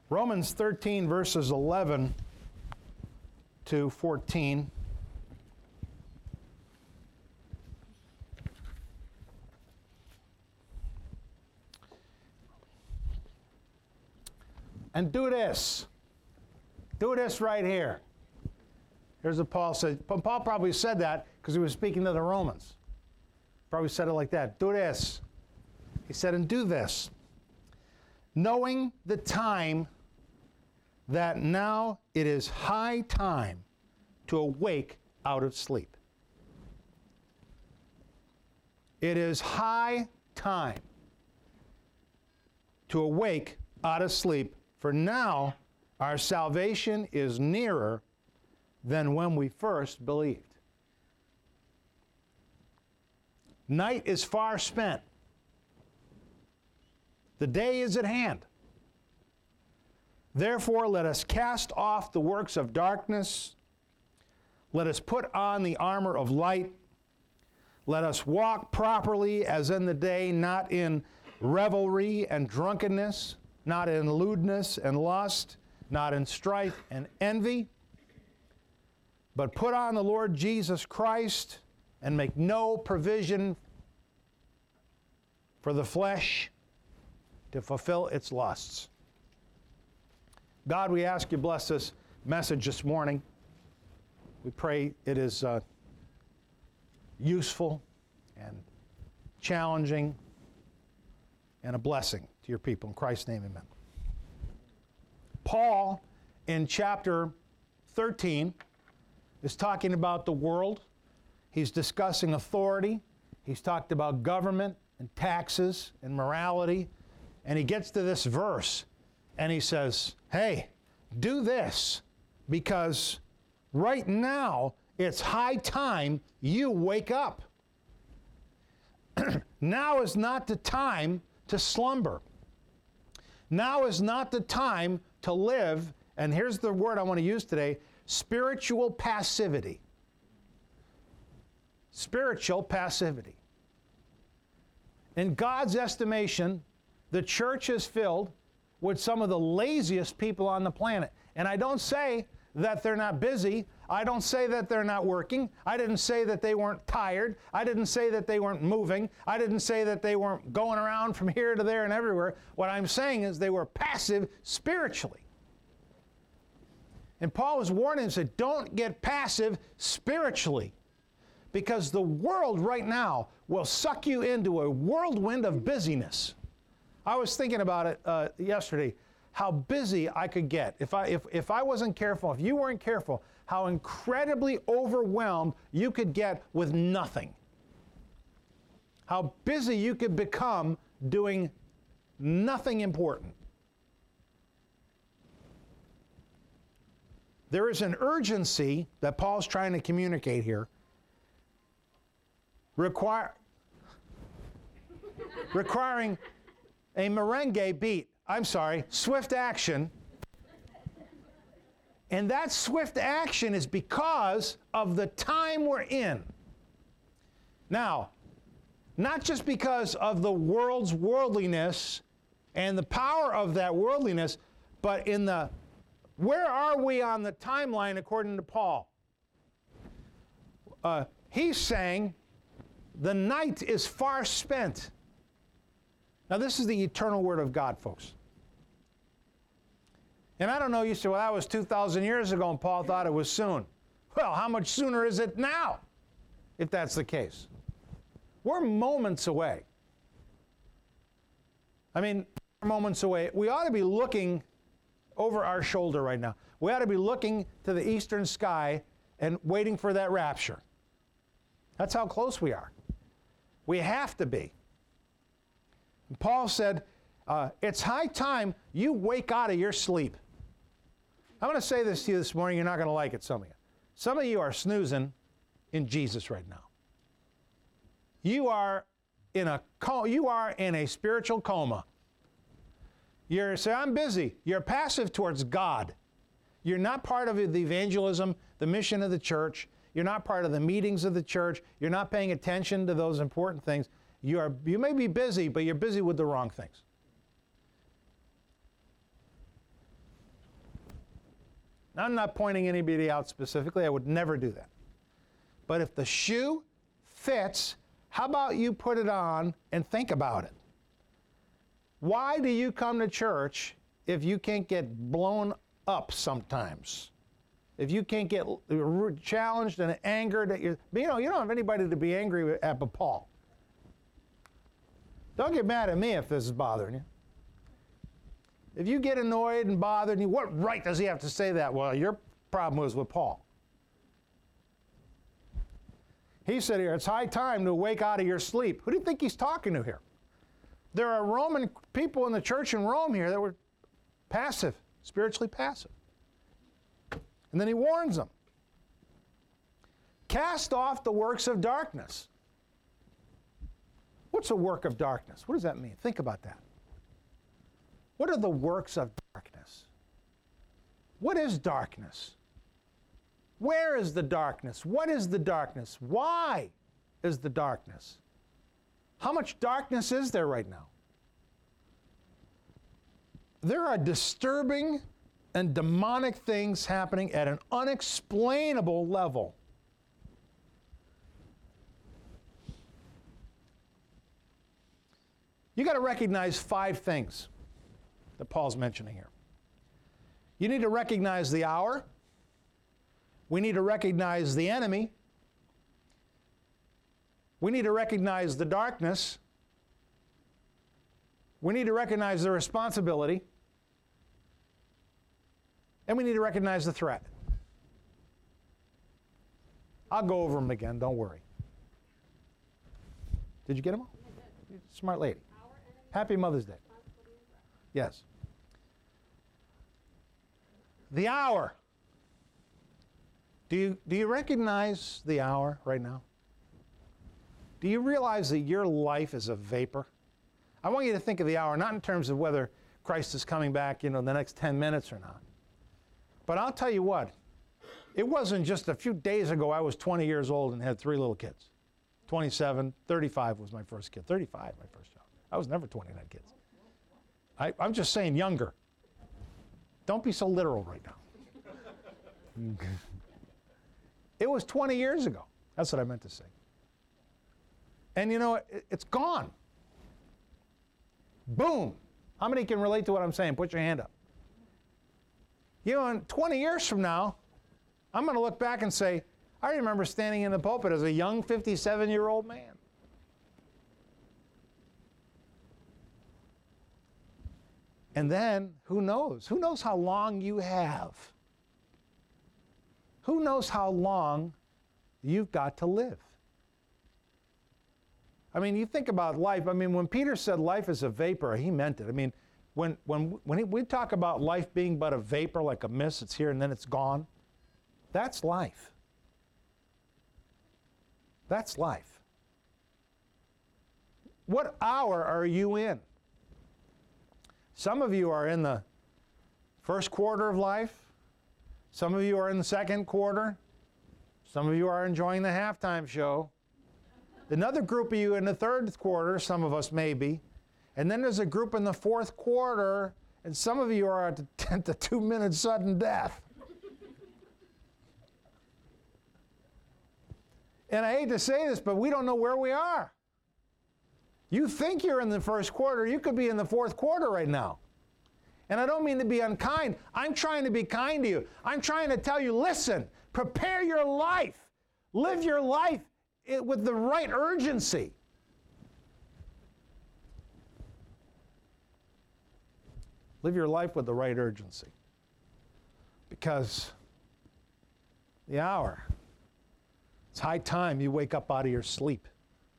Romans 13, verses 11 to 14. And do this. Do this right here. Here's what Paul said. Paul probably said that because he was speaking to the Romans. Probably said it like that. Do this. He said, and do this. Knowing the time that now it is high time to awake out of sleep. It is high time to awake out of sleep, for now our salvation is nearer than when we first believed. Night is far spent. The day is at hand. Therefore, let us cast off the works of darkness. Let us put on the armor of light. Let us walk properly as in the day, not in revelry and drunkenness, not in lewdness and lust, not in strife and envy, but put on the Lord Jesus Christ and make no provision for the flesh to fulfill its lusts. God, we ask you bless this message this morning. We pray it is useful and challenging and a blessing to your people. In Christ's name, amen. Paul, in chapter 13, is talking about the world. He's discussing authority. He's talked about government and taxes and morality. And he gets to this verse and he says, hey, do this because right now it's high time you wake up. Now is not the time to slumber. Now is not the time to live, and here's the word I want to use today, spiritual passivity. Spiritual passivity. In God's estimation, the church is filled with some of the laziest people on the planet. And I don't say that they're not busy. I don't say that they're not working. I didn't say that they weren't tired. I didn't say that they weren't moving. I didn't say that they weren't going around from here to there and everywhere. What I'm saying is they were passive spiritually. And Paul was warning and said, don't get passive spiritually, because the world right now will suck you into a whirlwind of busyness. I was thinking about it yesterday, how busy I could get if I wasn't careful, if you weren't careful, how incredibly overwhelmed you could get with nothing. How busy you could become doing nothing important. There is an urgency that Paul's trying to communicate here, requiring a merengue beat. Swift action. And that swift action is because of the time we're in. Now, not just because of the world's worldliness and the power of that worldliness, but where are we on the timeline according to Paul? He's saying the night is far spent. Now, this is the eternal word of God, folks. And I don't know, you say, well, that was 2,000 years ago and Paul thought it was soon. Well, how much sooner is it now, if that's the case? We're moments away. Moments away. We ought to be looking over our shoulder right now. We ought to be looking to the eastern sky and waiting for that rapture. That's how close we are. We have to be. And Paul said, it's high time you wake out of your sleep. I'm going to say this to you this morning. You're not going to like it, some of you. Some of you are snoozing in Jesus right now. You are in a spiritual coma. You say, I'm busy. You're passive towards God. You're not part of the evangelism, the mission of the church. You're not part of the meetings of the church. You're not paying attention to those important things. You may be busy, but you're busy with the wrong things. I'm not pointing anybody out specifically. I would never do that. But if the shoe fits, how about you put it on and think about it? Why do you come to church if you can't get blown up sometimes? If you can't get challenged and angered at you don't have anybody to be angry at but Paul. Don't get mad at me if this is bothering you. If you get annoyed and bothered, what right does he have to say that? Well, your problem was with Paul. He said here, it's high time to wake out of your sleep. Who do you think he's talking to here? There are Roman people in the church in Rome here that were passive, spiritually passive. And then he warns them. Cast off the works of darkness. What's a work of darkness? What does that mean? Think about that. What are the works of darkness? What is darkness? Where is the darkness? What is the darkness? Why is the darkness? How much darkness is there right now? There are disturbing and demonic things happening at an unexplainable level. You got to recognize 5 things that Paul's mentioning here. You need to recognize the hour. We need to recognize the enemy. We need to recognize the darkness. We need to recognize the responsibility. And we need to recognize the threat. I'll go over them again, don't worry. Did you get them all? Smart lady. Happy Mother's Day. Yes. The hour. Do you recognize the hour right now? Do you realize that your life is a vapor? I want you to think of the hour, not in terms of whether Christ is coming back, in the next 10 minutes or not. But I'll tell you what, it wasn't just a few days ago I was 20 years old and had 3 little kids. 27, 35 was my first kid. 35, my first child. I was never 20 and had kids. I'm just saying younger. Don't be so literal right now. It was 20 years ago. That's what I meant to say. And it's gone. Boom. How many can relate to what I'm saying? Put your hand up. In 20 years from now, I'm going to look back and say, I remember standing in the pulpit as a young 57-year-old man. And then, who knows? Who knows how long you have? Who knows how long you've got to live? I mean, you think about life. I mean, when Peter said life is a vapor, he meant it. I mean, when we talk about life being but a vapor, like a mist, it's here and then it's gone, that's life. That's life. What hour are you in? Some of you are in the first quarter of life. Some of you are in the second quarter. Some of you are enjoying the halftime show. Another group of you in the third quarter, some of us maybe. And then there's a group in the fourth quarter, and some of you are at the 2-minute sudden death. And I hate to say this, but we don't know where we are. You think you're in the first quarter, you could be in the fourth quarter right now. And I don't mean to be unkind. I'm trying to be kind to you. I'm trying to tell you, listen, prepare your life. Live your life with the right urgency. Live your life with the right urgency. Because the hour, it's high time you wake up out of your sleep.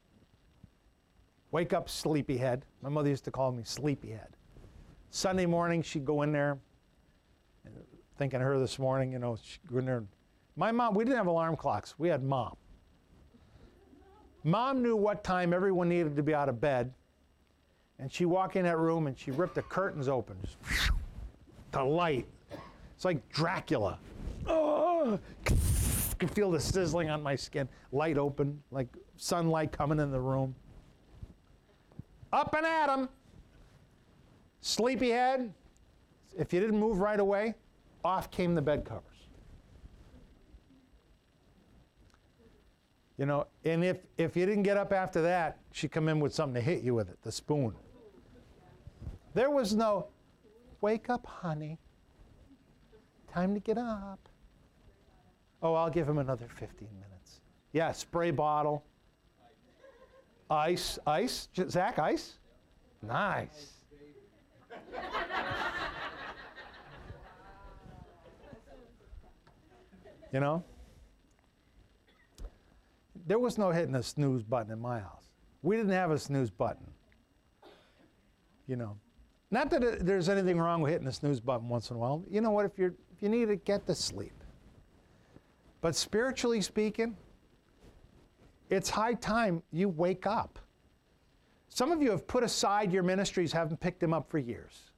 Wake up, sleepyhead. My mother used to call me sleepyhead. Sunday morning, she'd go in there, thinking of her this morning, she'd go in there. My mom, we didn't have alarm clocks. We had Mom. Mom knew what time everyone needed to be out of bed, and she'd walk in that room and she'd rip the curtains open. Just, the light. It's like Dracula. Oh, I could feel the sizzling on my skin. Light open, like sunlight coming in the room. Up and at 'em. Sleepyhead. If you didn't move right away, off came the bed covers. You know, and if you didn't get up after that, she'd come in with something to hit you with it, the spoon. There was no, wake up, honey. Time to get up. Oh, I'll give him another 15 minutes. Yeah, spray bottle. Ice. Zach, ice? Nice. You know? There was no hitting a snooze button in my house. We didn't have a snooze button. You know? Not that there's anything wrong with hitting a snooze button once in a while. You know what? If you need to get to sleep. But spiritually speaking, it's high time you wake up. Some of you have put aside your ministries, haven't picked them up for years.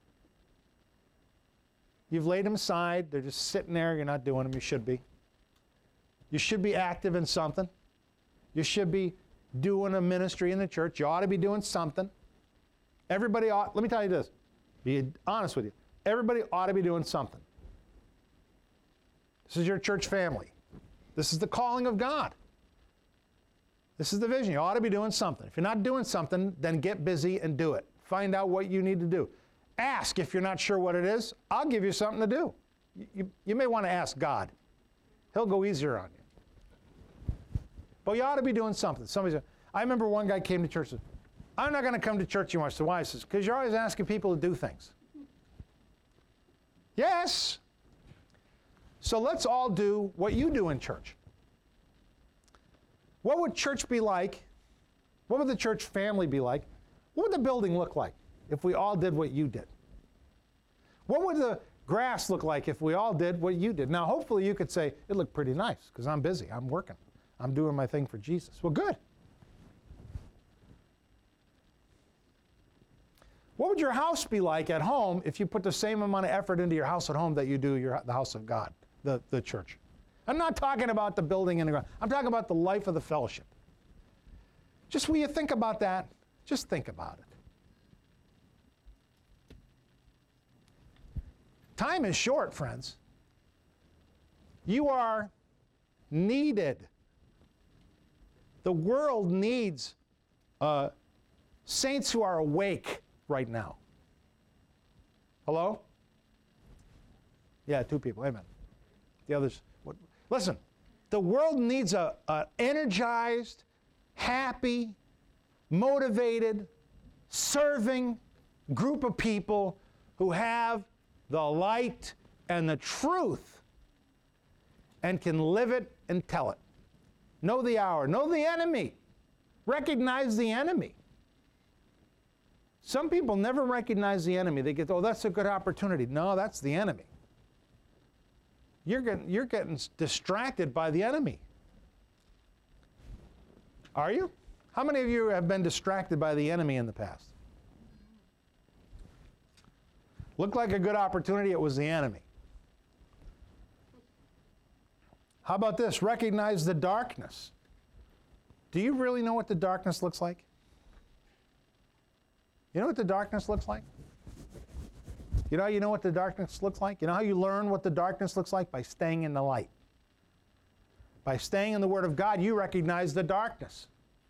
You've laid them aside. They're just sitting there. You're not doing them. You should be. You should be active in something. You should be doing a ministry in the church. You ought to be doing something. Everybody ought, let me tell you this, be honest with you. Everybody ought to be doing something. This is your church family. This is the calling of God. This is the vision. You ought to be doing something. If you're not doing something, then get busy and do it. Find out what you need to do. Ask if you're not sure what it is. I'll give you something to do. You may want to ask God. He'll go easier on you. But you ought to be doing something. Somebody said, I remember one guy came to church and said, I'm not going to come to church anymore. I said, why? He says, because you're always asking people to do things. Yes. So let's all do what you do in church. What would church be like? What would the church family be like? What would the building look like if we all did what you did? What would the grass look like if we all did what you did? Now, hopefully you could say, it looked pretty nice because I'm busy. I'm working. I'm doing my thing for Jesus. Well, good. What would your house be like at home if you put the same amount of effort into your house at home that you do the house of God, the church? I'm not talking about the building in the ground. I'm talking about the life of the fellowship. Just when you think about that, just think about it. Time is short, friends. You are needed. The world needs saints who are awake right now. Hello? Yeah, 2 people. Amen. The others. What? Listen, the world needs an energized, happy, motivated, serving group of people who have the light and the truth and can live it and tell it. Know the hour. Know the enemy. Recognize the enemy. Some people never recognize the enemy. They get, oh, that's a good opportunity. No, that's the enemy. You're getting distracted by the enemy. Are you? How many of you have been distracted by the enemy in the past? Looked like a good opportunity, it was the enemy. How about this? Recognize the darkness. Do you really know what the darkness looks like? You know what the darkness looks like? You know what the darkness looks like? You know how you learn what the darkness looks like? By staying in the light. By staying in the Word of God, you recognize the darkness.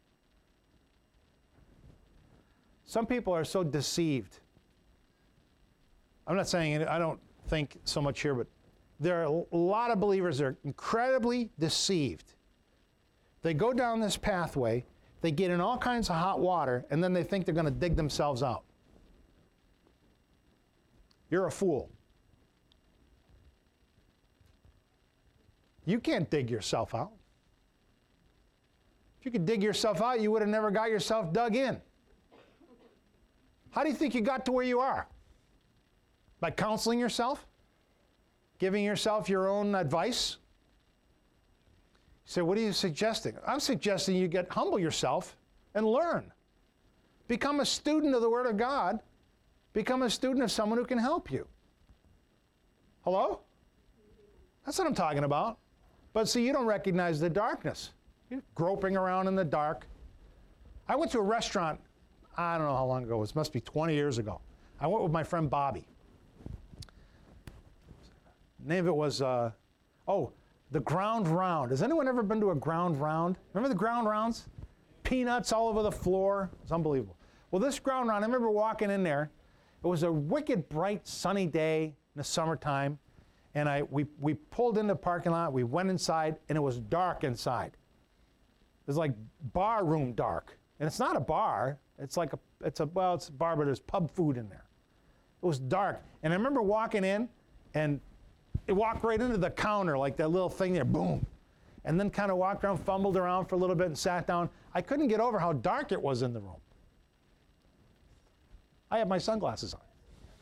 Some people are so deceived. I'm not saying it, I don't think so much here, but there are a lot of believers that are incredibly deceived. They go down this pathway, they get in all kinds of hot water, and then they think they're going to dig themselves out. You're a fool. You can't dig yourself out. If you could dig yourself out, you would have never got yourself dug in. How do you think you got to where you are? By counseling yourself? Giving yourself your own advice? You say, what are you suggesting? I'm suggesting you humble yourself and learn. Become a student of the Word of God. Become a student of someone who can help you. Hello? That's what I'm talking about. But see, you don't recognize the darkness. You're groping around in the dark. I went to a restaurant, I don't know how long ago, it must be 20 years ago. I went with my friend Bobby. The name of it was, The ground round. Has anyone ever been to a ground round? Remember the ground rounds? Peanuts all over the floor. It's unbelievable. Well, this ground round, I remember walking in there. It was a wicked, bright, sunny day in the summertime. And we pulled into the parking lot. We went inside, and it was dark inside. It was like bar room dark. And it's not a bar. It's like it's a bar, but there's pub food in there. It was dark. And I remember walking in, and it walked right into the counter, like that little thing there, boom. And then kind of walked around, fumbled around for a little bit, and sat down. I couldn't get over how dark it was in the room. I had my sunglasses on.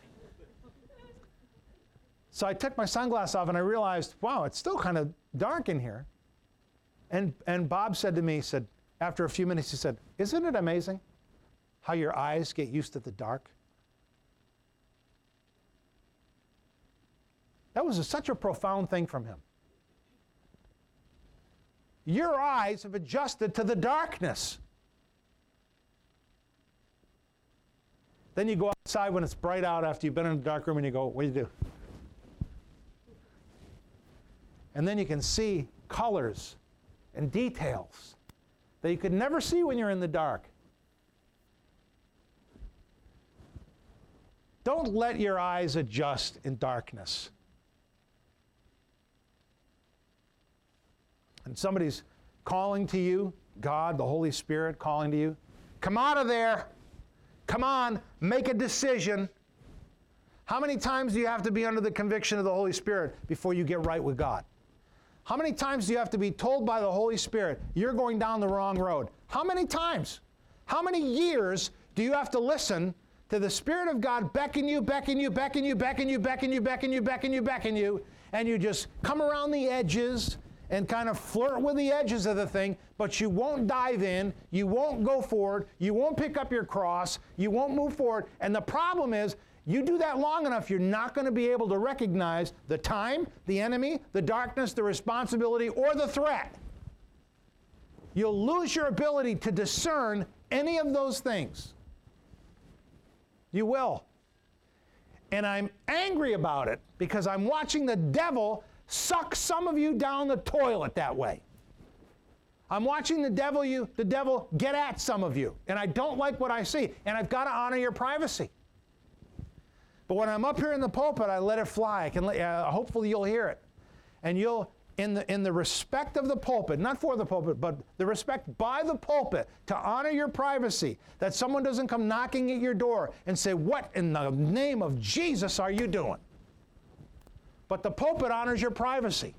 So I took my sunglasses off, and I realized, wow, it's still kind of dark in here. And Bob said to me, after a few minutes, he said, isn't it amazing how your eyes get used to the dark? That was such a profound thing from him. Your eyes have adjusted to the darkness. Then you go outside when it's bright out after you've been in the dark room and you go, what do you do? And then you can see colors and details that you could never see when you're in the dark. Don't let your eyes adjust in darkness. And somebody's calling to you, God, the Holy Spirit calling to you, come out of there. Come on, make a decision. How many times do you have to be under the conviction of the Holy Spirit before you get right with God? How many times do you have to be told by the Holy Spirit, you're going down the wrong road? How many times? How many years do you have to listen to the Spirit of God beckon you, beckon you, beckon you, beckon you, beckon you, beckon you, beckon you, beckon you, and you just come around the edges and kind of flirt with the edges of the thing, but you won't dive in, you won't go forward, you won't pick up your cross, you won't move forward. And the problem is, you do that long enough, you're not going to be able to recognize the time, the enemy, the darkness, the responsibility, or the threat. You'll lose your ability to discern any of those things. You will. And I'm angry about it because I'm watching the devil suck some of you down the toilet that way. I'm watching the devil get at some of you, and I don't like what I see, and I've got to honor your privacy. But when I'm up here in the pulpit, I let it fly. I can hopefully you'll hear it. And you'll, in the respect of the pulpit, not for the pulpit, but the respect by the pulpit, to honor your privacy, that someone doesn't come knocking at your door and say, what in the name of Jesus are you doing? But the pulpit honors your privacy.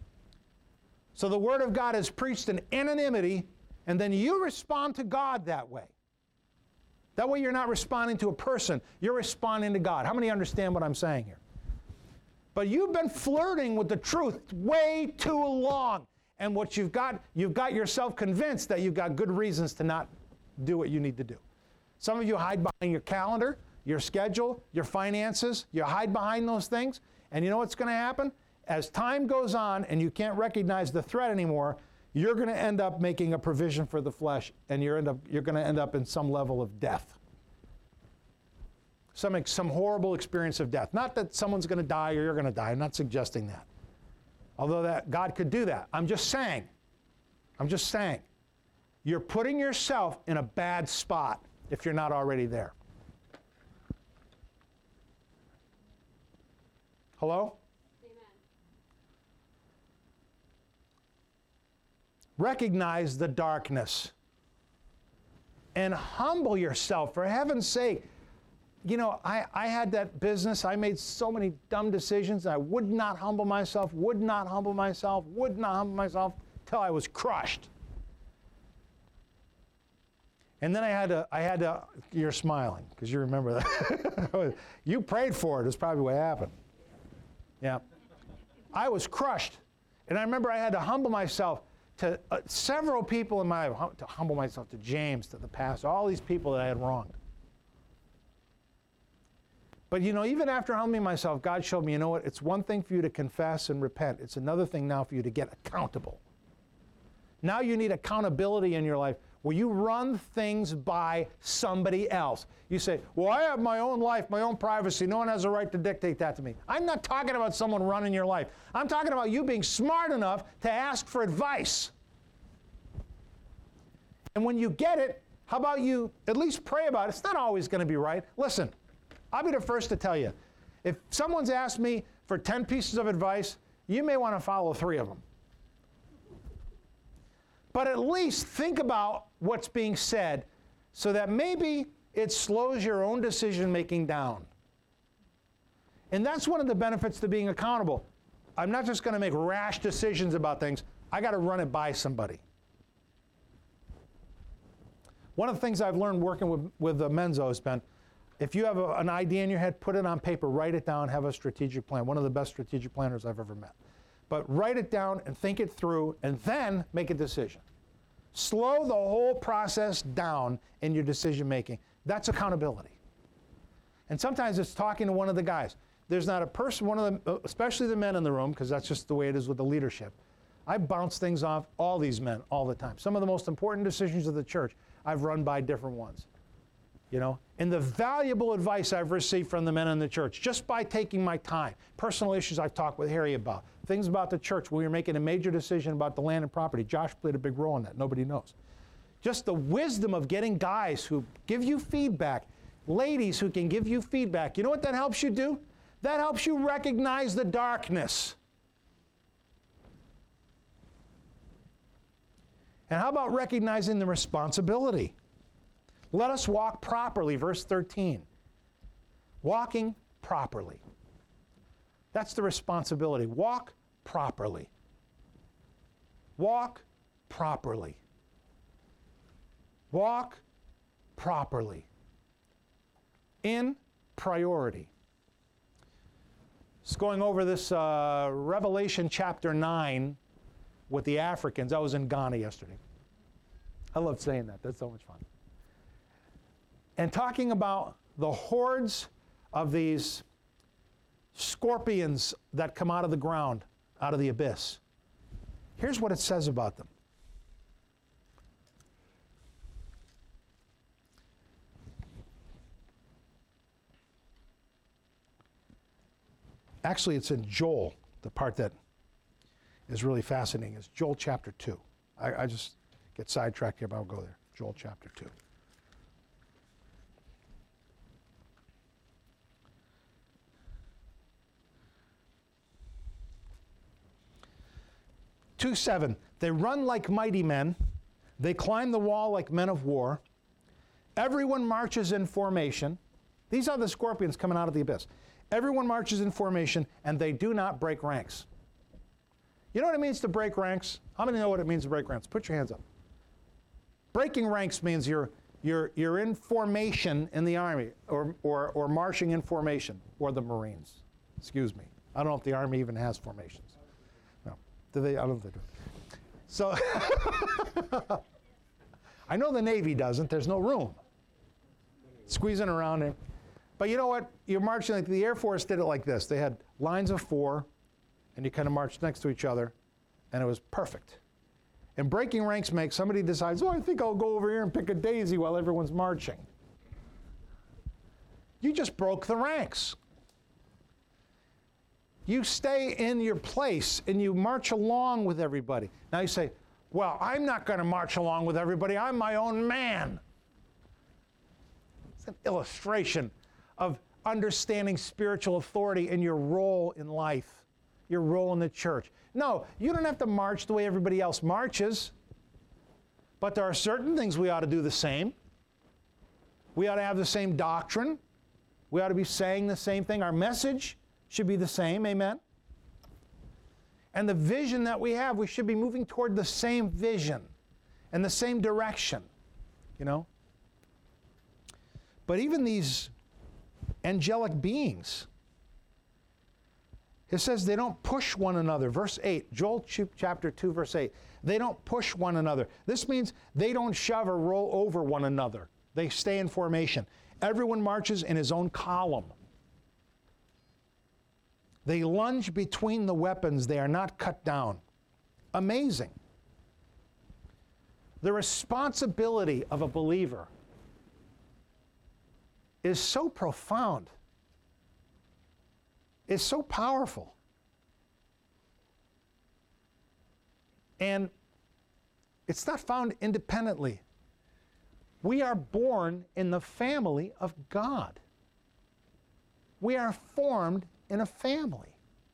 So the Word of God is preached in anonymity, and then you respond to God that way. That way you're not responding to a person, you're responding to God. How many understand what I'm saying here? But you've been flirting with the truth way too long. And what you've got yourself convinced that you've got good reasons to not do what you need to do. Some of you hide behind your calendar, your schedule, your finances. You hide behind those things. And you know what's going to happen? As time goes on and you can't recognize the threat anymore, you're going to end up making a provision for the flesh, and you're going to end up in some level of death. Some horrible experience of death. Not that someone's going to die or you're going to die. I'm not suggesting that. Although that God could do that. I'm just saying. You're putting yourself in a bad spot if you're not already there. Hello? Recognize the darkness and humble yourself, for heaven's sake. You know, I had that business. I made so many dumb decisions. I would not humble myself till I was crushed. And then I had to, you're smiling because you remember that. You prayed for it is probably what happened. Yeah. I was crushed. And I remember I had to humble myself to several people in my life, to humble myself to James, to the pastor, all these people that I had wronged. But you know, even after humbling myself, God showed me, you know what, it's one thing for you to confess and repent. It's another thing now for you to get accountable. Now you need accountability in your life where you run things by somebody else. You say, well, I have my own life, my own privacy. No one has a right to dictate that to me. I'm not talking about someone running your life. I'm talking about you being smart enough to ask for advice. And when you get it, how about you at least pray about it? It's not always going to be right. Listen, I'll be the first to tell you, if someone's asked me for 10 pieces of advice, you may want to follow 3 of them. But at least think about what's being said so that maybe it slows your own decision-making down. And that's one of the benefits to being accountable. I'm not just going to make rash decisions about things. I got to run it by somebody. One of the things I've learned working with the Menzo has been, if you have an idea in your head, put it on paper, write it down, have a strategic plan. One of the best strategic planners I've ever met. But write it down and think it through, and then make a decision. Slow the whole process down in your decision making. That's accountability. And sometimes it's talking to one of the guys. There's not a person, one of them, especially the men in the room, because that's just the way it is with the leadership. I bounce things off all these men all the time. Some of the most important decisions of the church, I've run by different ones. You know, and the valuable advice I've received from the men in the church, just by taking my time, personal issues I've talked with Harry about, things about the church when we were making a major decision about the land and property. Josh played a big role in that. Nobody knows. Just the wisdom of getting guys who give you feedback, ladies who can give you feedback. You know what that helps you do? That helps you recognize the darkness. And how about recognizing the responsibility? Let us walk properly, verse 13. Walking properly. That's the responsibility. Walk properly. Walk properly. Walk properly. In priority. Just going over this Revelation chapter 9 with the Africans. I was in Ghana yesterday. I love saying that. That's so much fun. And talking about the hordes of these scorpions that come out of the ground, out of the abyss. Here's what it says about them. Actually, it's in Joel, the part that is really fascinating is Joel chapter 2. I just get sidetracked here, but I'll go there. Joel chapter 2. Two 7. They run like mighty men. They climb the wall like men of war. Everyone marches in formation. These are the scorpions coming out of the abyss. Everyone marches in formation, and they do not break ranks. You know what it means to break ranks? How many know what it means to break ranks? Put your hands up. Breaking ranks means you're in formation in the Army, or marching in formation, or the Marines. Excuse me. I don't know if the Army even has formations. No. Do they? I don't know if they do. So, I know the Navy doesn't. There's no room. Squeezing around there. But you know what? You're marching like the Air Force did it like this. They had lines of 4, and you kind of marched next to each other, and it was perfect. And breaking ranks makes somebody decides, oh, I think I'll go over here and pick a daisy while everyone's marching. You just broke the ranks. You stay in your place, and you march along with everybody. Now you say, well, I'm not going to march along with everybody. I'm my own man. It's an illustration of understanding spiritual authority and your role in life, your role in the church. No, you don't have to march the way everybody else marches, but there are certain things we ought to do the same. We ought to have the same doctrine. We ought to be saying the same thing. Our message should be the same, amen? And the vision that we have, we should be moving toward the same vision and the same direction, you know? But even these angelic beings, it says they don't push one another. Verse 8, Joel chapter 2, verse 8. They don't push one another. This means they don't shove or roll over one another. They stay in formation. Everyone marches in his own column. They lunge between the weapons. They are not cut down. Amazing. The responsibility of a believer is so profound, is so powerful. And it's not found independently. We are born in the family of God. We are formed in a family.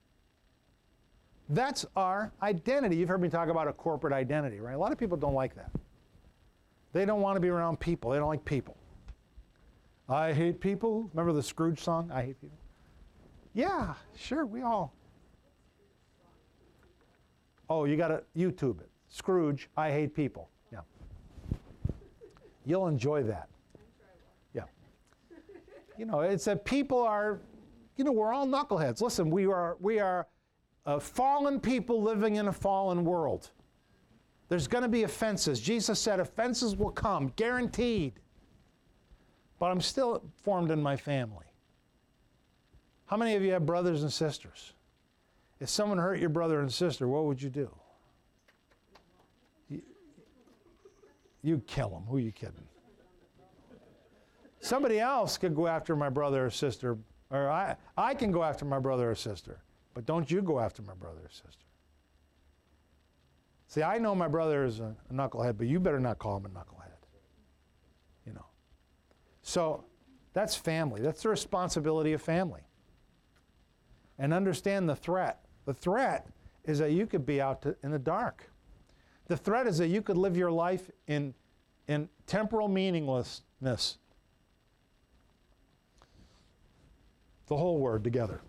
That's our identity. You've heard me talk about a corporate identity, right? A lot of people don't like that. They don't want to be around people. They don't like people. I hate people. Remember the Scrooge song, I hate people? Yeah, sure, we all. Oh, you got to YouTube it. Scrooge, I hate people. Yeah. You'll enjoy that. Yeah. You know, it's that people are, you know, we're all knuckleheads. Listen, we are fallen people living in a fallen world. There's going to be offenses. Jesus said offenses will come, guaranteed. But I'm still formed in my family. How many of you have brothers and sisters? If someone hurt your brother and sister, what would you do? You'd kill them. Who are you kidding? Somebody else could go after my brother or sister, or I can go after my brother or sister, but don't you go after my brother or sister. See, I know my brother is a knucklehead, but you better not call him a knucklehead. You know. So that's family. That's the responsibility of family. And understand the threat. The threat is that you could be out in the dark. The threat is that you could live your life in temporal meaninglessness. The whole word together.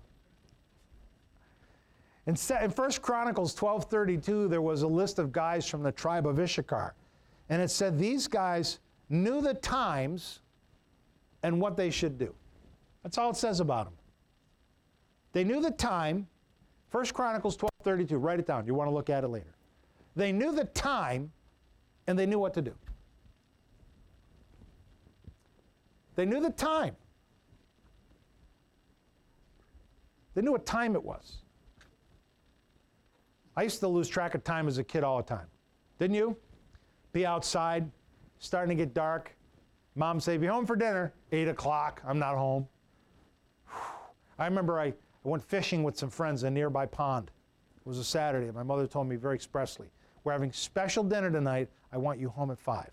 In 1 Chronicles 12:32, there was a list of guys from the tribe of Issachar. And it said these guys knew the times and what they should do. That's all it says about them. They knew the time. 1 Chronicles 12:32, write it down. You want to look at it later. They knew the time, and they knew what to do. They knew the time. They knew what time it was. I used to lose track of time as a kid all the time. Didn't you? Be outside, starting to get dark. Mom say, be home for dinner. 8 o'clock, I'm not home. I remember I went fishing with some friends in a nearby pond. It was a Saturday. My mother told me very expressly, we're having special dinner tonight. I want you home at 5.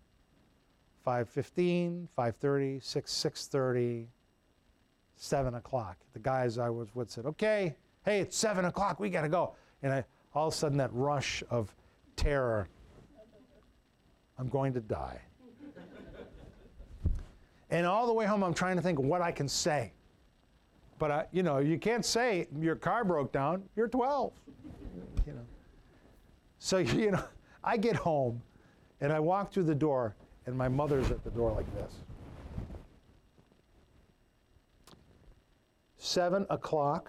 5:15, 5:30, 6:30, 7 o'clock. The guys I was with said, okay, hey, it's 7 o'clock, we got to go. And all of a sudden that rush of terror, I'm going to die. And all the way home I'm trying to think of what I can say. But you know, you can't say your car broke down, you're 12. You know. So, you know, I get home and I walk through the door and my mother's at the door like this. 7 o'clock.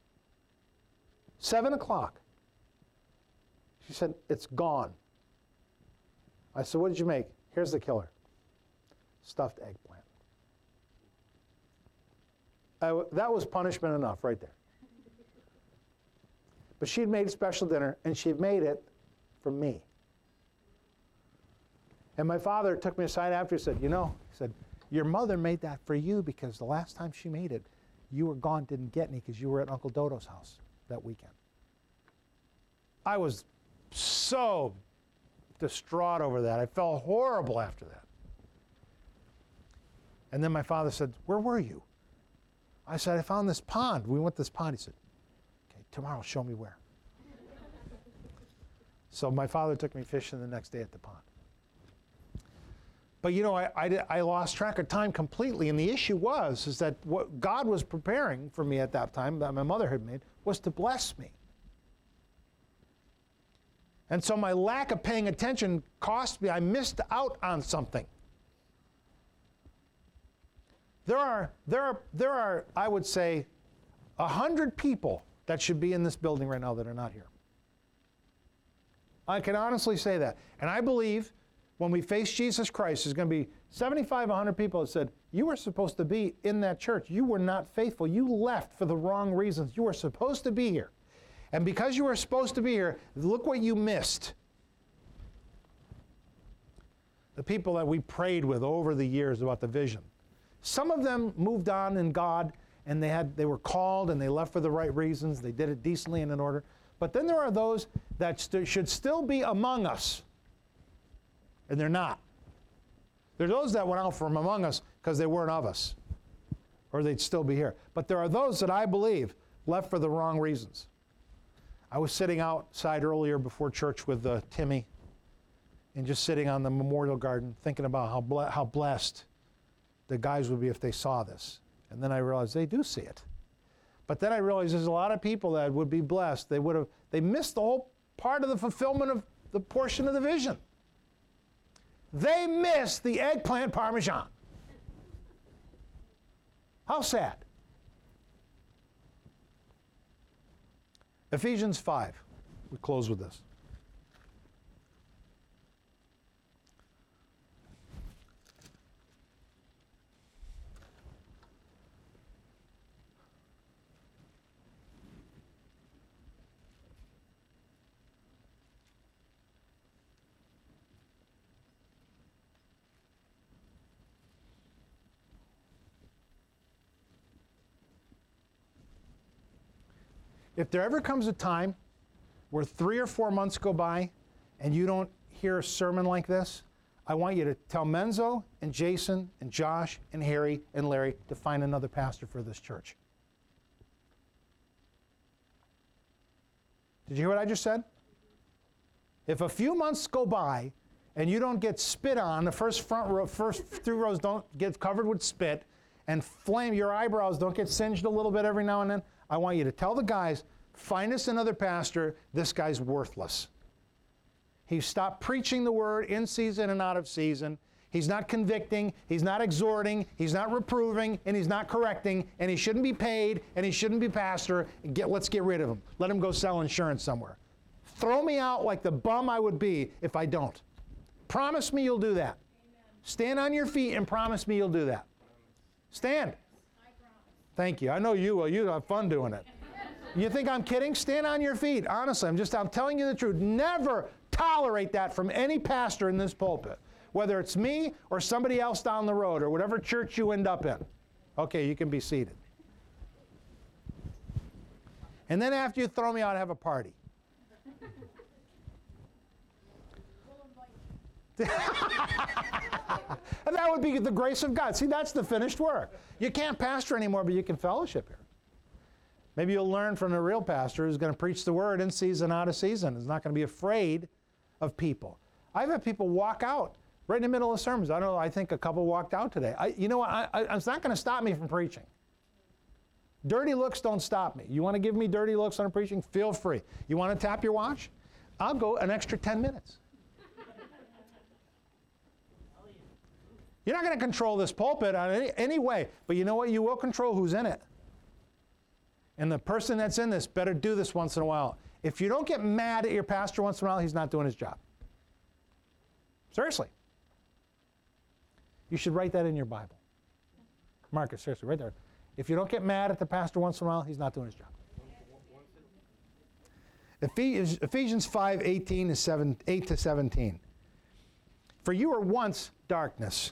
7 o'clock. She said, it's gone. I said, what did you make? Here's the killer. Stuffed eggplant. That was punishment enough right there. But she'd made a special dinner, and she'd made it for me. And my father took me aside after and said, you know, he said, your mother made that for you because the last time she made it, you were gone, didn't get any because you were at Uncle Dodo's house that weekend. I was so distraught over that. I felt horrible after that. And then my father said, where were you? I said, I found this pond. We went to this pond. He said, okay, tomorrow show me where. So my father took me fishing the next day at the pond. But you know, I lost track of time completely, and the issue is that what God was preparing for me at that time, that my mother had made, was to bless me. And so my lack of paying attention cost me, I missed out on something. There are, I would say, 100 people that should be in this building right now that are not here. I can honestly say that. And I believe when we face Jesus Christ, there's going to be 75, 100 people that said, you were supposed to be in that church. You were not faithful. You left for the wrong reasons. You were supposed to be here. And because you were supposed to be here, look what you missed. the people that we prayed with over the years about the vision. Some of them moved on in God, and they were called, and they left for the right reasons. They did it decently and in order. But then there are those that should still be among us, and they're not. There are those that went out from among us because they weren't of us, or they'd still be here. But there are those that I believe left for the wrong reasons. I was sitting outside earlier before church with Timmy, and just sitting on the memorial garden thinking about how blessed the guys would be if they saw this. And then I realized they do see it. But then I realized there's a lot of people that would be blessed. They missed the whole part of the fulfillment of the portion of the vision. They missed the eggplant parmesan. How sad. Ephesians 5. We close with this. If there ever comes a time where 3 or 4 months go by and you don't hear a sermon like this, I want you to tell Menzo and Jason and Josh and Harry and Larry to find another pastor for this church. Did you hear what I just said? If a few months go by and you don't get spit on, the first 3 rows don't get covered with spit, and your eyebrows don't get singed a little bit every now and then, I want you to tell the guys, find us another pastor. This guy's worthless. He's stopped preaching the word in season and out of season. He's not convicting. He's not exhorting. He's not reproving. And he's not correcting. And he shouldn't be paid. And he shouldn't be pastor. Let's get rid of him. Let him go sell insurance somewhere. Throw me out like the bum I would be if I don't. Promise me you'll do that. Amen. Stand on your feet and promise me you'll do that. Stand. Thank you. I know you will. You have fun doing it. You think I'm kidding? Stand on your feet. Honestly, I'm telling you the truth. Never tolerate that from any pastor in this pulpit, whether it's me or somebody else down the road or whatever church you end up in. Okay, you can be seated. And then after you throw me out, have a party. And that would be the grace of God. See, that's the finished work. You can't pastor anymore, but you can fellowship here. Maybe you'll learn from a real pastor who's going to preach the word in season, out of season. Is not going to be afraid of people. I've had people walk out right in the middle of sermons. I don't know, I think a couple walked out today. You know what? It's not going to stop me from preaching. Dirty looks don't stop me. You want to give me dirty looks on preaching? Feel free. You want to tap your watch? I'll go an extra 10 minutes. You're not going to control this pulpit on any way, but you know what? You will control who's in it. And the person that's in this better do this once in a while. If you don't get mad at your pastor once in a while, he's not doing his job. Seriously. You should write that in your Bible. Marcus, seriously, right there. If you don't get mad at the pastor once in a while, he's not doing his job. Ephesians 5, 8 to 17. For you were once darkness.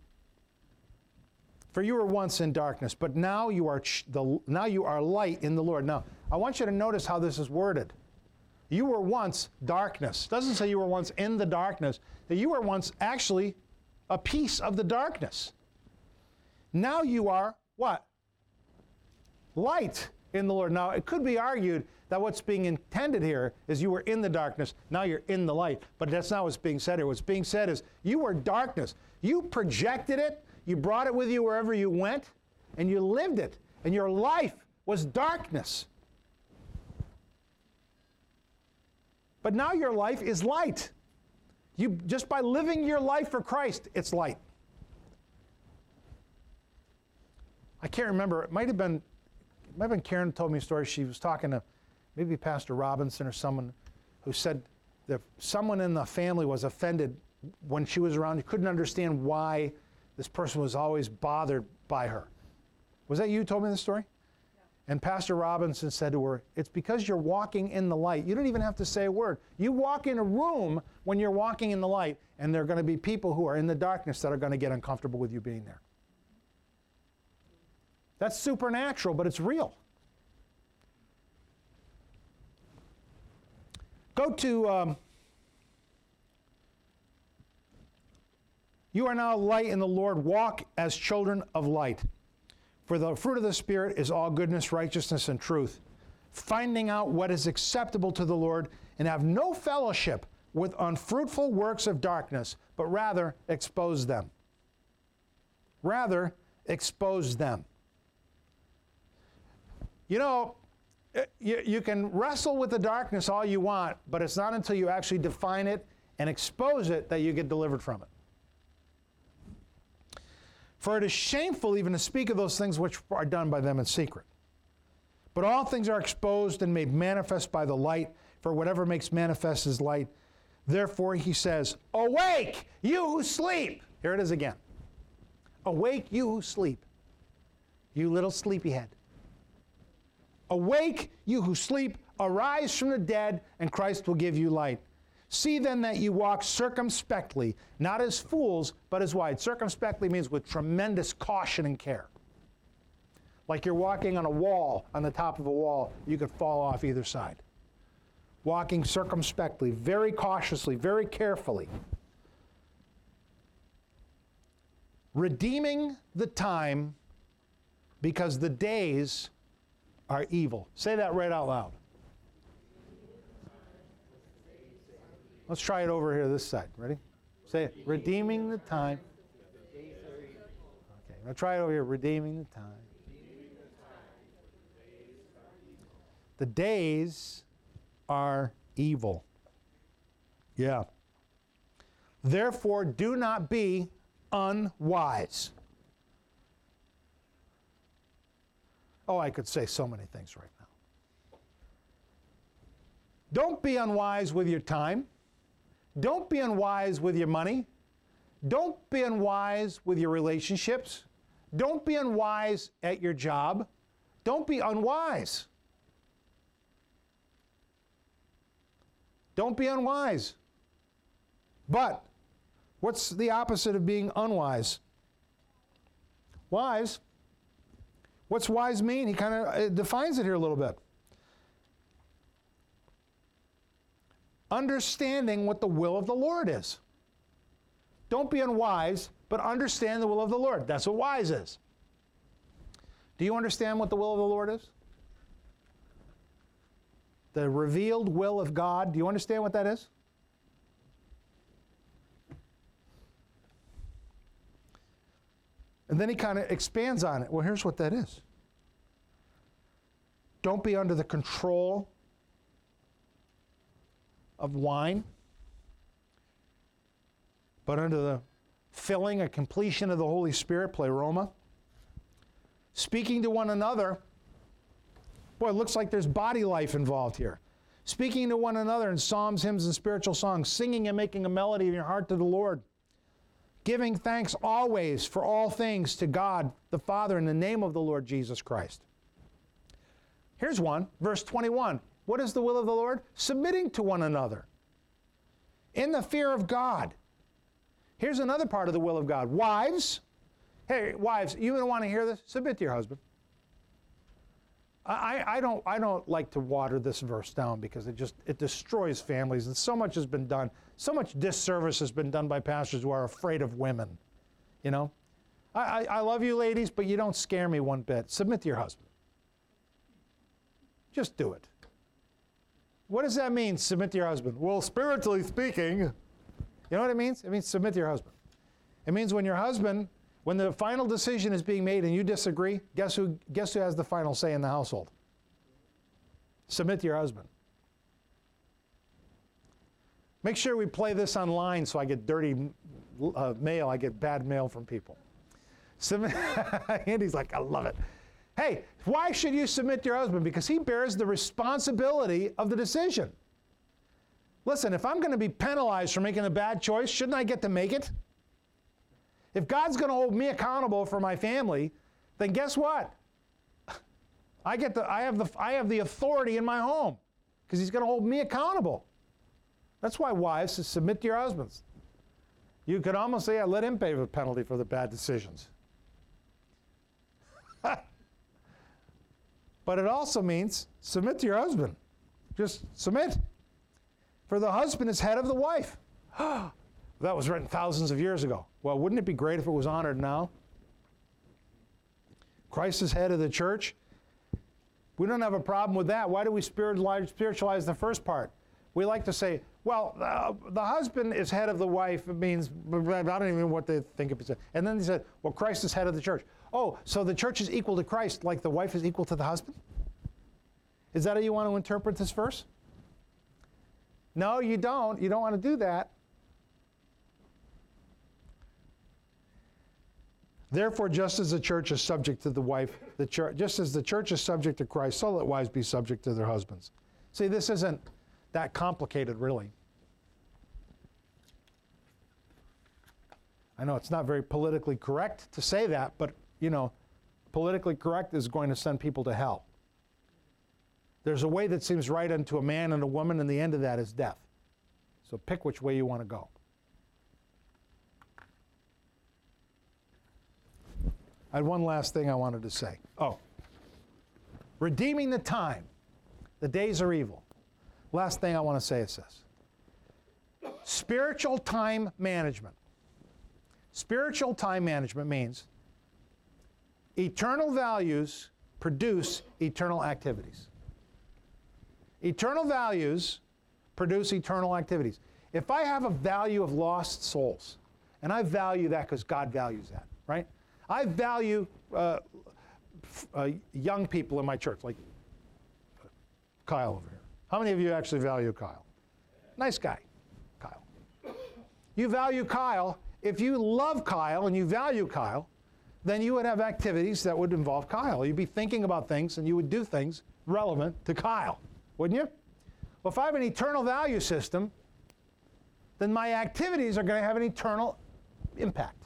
For you were once in darkness, but now you are light in the Lord. Now, I want you to notice how this is worded. You were once darkness. It doesn't say you were once in the darkness. That you were once actually a piece of the darkness. Now you are what? Light in the Lord. Now, it could be argued that what's being intended here is you were in the darkness, now you're in the light. But that's not what's being said here. What's being said is you were darkness. You projected it, you brought it with you wherever you went, and you lived it. And your life was darkness. But now your life is light. You just by living your life for Christ, it's light. I can't remember. It might have been Karen told me a story. She was talking to maybe Pastor Robinson or someone who said that someone in the family was offended when she was around. You couldn't understand why this person was always bothered by her. Was that you who told me this story? And Pastor Robinson said to her, it's because you're walking in the light. You don't even have to say a word. You walk in a room when you're walking in the light, and there are going to be people who are in the darkness that are going to get uncomfortable with you being there. That's supernatural, but it's real. Go to, you are now light in the Lord. Walk as children of light. For the fruit of the Spirit is all goodness, righteousness, and truth, finding out what is acceptable to the Lord, and have no fellowship with unfruitful works of darkness, but rather expose them. Rather, expose them. You know, you can wrestle with the darkness all you want, but it's not until you actually define it and expose it that you get delivered from it. For it is shameful even to speak of those things which are done by them in secret. But all things are exposed and made manifest by the light, for whatever makes manifest is light. Therefore he says, awake, you who sleep. Here it is again. Awake, you who sleep. You little sleepyhead. Awake, you who sleep, arise from the dead, and Christ will give you light. See then that you walk circumspectly, not as fools, but as wise. Circumspectly means with tremendous caution and care. Like you're walking on a wall, on the top of a wall, you could fall off either side. Walking circumspectly, very cautiously, very carefully. Redeeming the time, because the days are evil. Say that right out loud. Let's try it over here this side. Ready? Say it. Redeeming the time. Okay, now try it over here. Redeeming the time. The days are evil. Yeah. Therefore, do not be unwise. Oh, I could say so many things right now. Don't be unwise with your time. Don't be unwise with your money. Don't be unwise with your relationships. Don't be unwise at your job. Don't be unwise. Don't be unwise. But what's the opposite of being unwise? Wise. What's wise mean? He kind of defines it here a little bit. Understanding what the will of the Lord is. Don't be unwise, but understand the will of the Lord. That's what wise is. Do you understand what the will of the Lord is? The revealed will of God. Do you understand what that is? And then he kind of expands on it. Well, here's what that is. Don't be under the control of wine, but under the filling and completion of the Holy Spirit, pleroma. Speaking to one another. Boy, it looks like there's body life involved here. Speaking to one another in psalms, hymns, and spiritual songs, singing and making a melody in your heart to the Lord. Giving thanks always for all things to God the Father in the name of the Lord Jesus Christ. Here's one, verse 21. What is the will of the Lord? Submitting to one another in the fear of God. Here's another part of the will of God. Wives, hey, wives, you don't want to hear this? Submit to your husband. I don't like to water this verse down because it destroys families, and so much has been done. So much disservice has been done by pastors who are afraid of women. You know, I love you ladies, but you don't scare me one bit. Submit to your husband. Just do it. What does that mean, submit to your husband? Well, spiritually speaking, you know what it means? It means submit to your husband. It means when your husband, when the final decision is being made and you disagree, guess who has the final say in the household? Submit to your husband. Make sure we play this online so I get dirty mail. I get bad mail from people. Andy's like, I love it. Hey, why should you submit to your husband? Because he bears the responsibility of the decision. Listen, if I'm going to be penalized for making a bad choice, shouldn't I get to make it? If God's going to hold me accountable for my family, then guess what? I have the authority in my home because he's going to hold me accountable. That's why wives submit to your husbands. You could almost say, let him pay the penalty for the bad decisions. But it also means submit to your husband. Just submit. For the husband is head of the wife. That was written thousands of years ago. Well, wouldn't it be great if it was honored now? Christ is head of the church. We don't have a problem with that. Why do we spiritualize the first part? We like to say, well, the husband is head of the wife. It means, I don't even know what they think of it. And then they said, well, Christ is head of the church. Oh, so the church is equal to Christ like the wife is equal to the husband? Is that how you want to interpret this verse? No, you don't. You don't want to do that. Therefore, just as the church is subject to the wife, just as the church is subject to Christ, so let wives be subject to their husbands. See, this isn't that complicated, really. I know it's not very politically correct to say that, but, you know, politically correct is going to send people to hell. There's a way that seems right unto a man and a woman, and the end of that is death. So pick which way you want to go. I had one last thing I wanted to say. Oh, redeeming the time. The days are evil. Last thing I want to say is this. Spiritual time management. Spiritual time management means eternal values produce eternal activities. Eternal values produce eternal activities. If I have a value of lost souls, and I value that because God values that, right? I value young people in my church, like Kyle over here. How many of you actually value Kyle? Nice guy, Kyle. You value Kyle. If you love Kyle and you value Kyle, then you would have activities that would involve Kyle. You'd be thinking about things and you would do things relevant to Kyle, wouldn't you? Well, if I have an eternal value system, then my activities are going to have an eternal impact.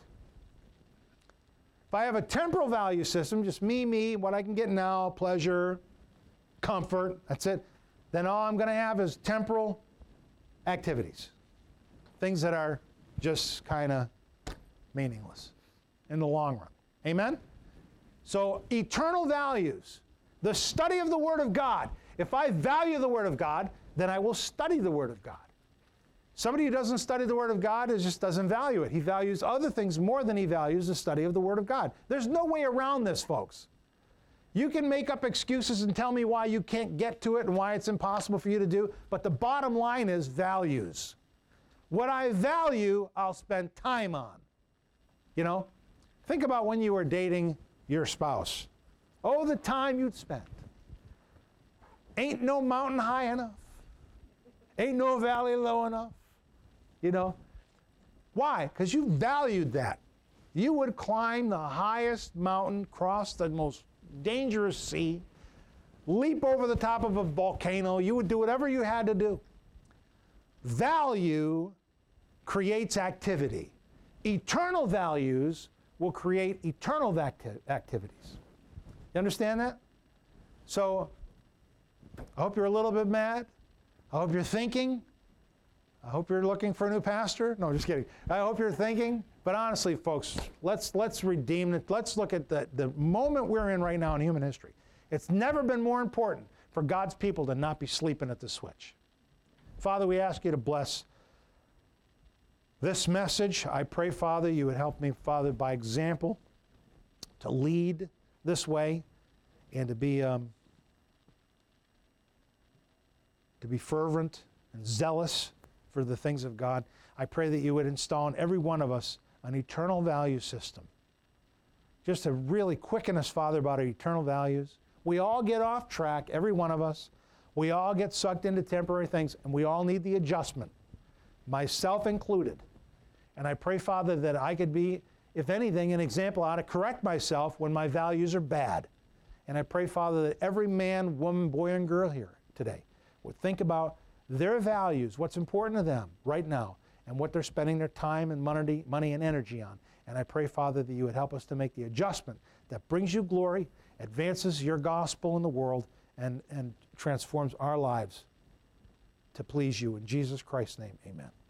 If I have a temporal value system, just me, what I can get now, pleasure, comfort, that's it, then all I'm going to have is temporal activities. Things that are just kind of meaningless in the long run. Amen? So eternal values, the study of the Word of God. If I value the Word of God, then I will study the Word of God. Somebody who doesn't study the Word of God just doesn't value it. He values other things more than he values the study of the Word of God. There's no way around this, folks. You can make up excuses and tell me why you can't get to it and why it's impossible for you to do, but the bottom line is values. What I value, I'll spend time on. You know, think about when you were dating your spouse. Oh, the time you'd spent. Ain't no mountain high enough. Ain't no valley low enough. You know, why? Because you valued that. You would climb the highest mountain, cross the most dangerous sea, leap over the top of a volcano. You would do whatever you had to do. Value creates activity. Eternal values will create eternal activities. You understand that? So, I hope you're a little bit mad. I hope you're thinking. I hope you're looking for a new pastor. No, just kidding. I hope you're thinking. But honestly, folks, let's redeem it. Let's look at the moment we're in right now in human history. It's never been more important for God's people to not be sleeping at the switch. Father, we ask you to bless this message. I pray, Father, you would help me, Father, by example, to lead this way and to be fervent and zealous for the things of God. I pray that you would install in every one of us an eternal value system. Just to really quicken us, Father, about our eternal values. We all get off track, every one of us. We all get sucked into temporary things, and we all need the adjustment, myself included. And I pray, Father, that I could be, if anything, an example how to correct myself when my values are bad. And I pray, Father, that every man, woman, boy, and girl here today would think about their values, what's important to them right now, and what they're spending their time and money and energy on. And I pray, Father, that you would help us to make the adjustment that brings you glory advances your gospel in the world and transforms our lives to please you. In Jesus Christ's name, amen.